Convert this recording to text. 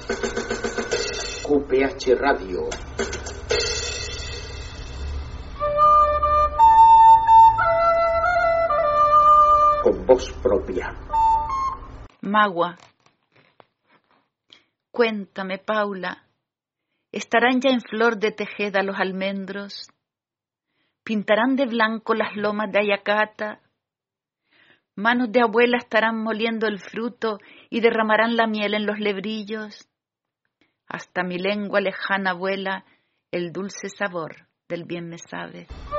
QPH Radio. Con voz propia. Magua. Cuéntame, Paula, ¿estarán ya en flor de tejeda los almendros? ¿Pintarán de blanco las lomas de Ayacata? ¿Manos de abuela estarán moliendo el fruto y derramarán la miel en los lebrillos? Hasta mi lengua lejana vuela el dulce sabor del bien me sabe.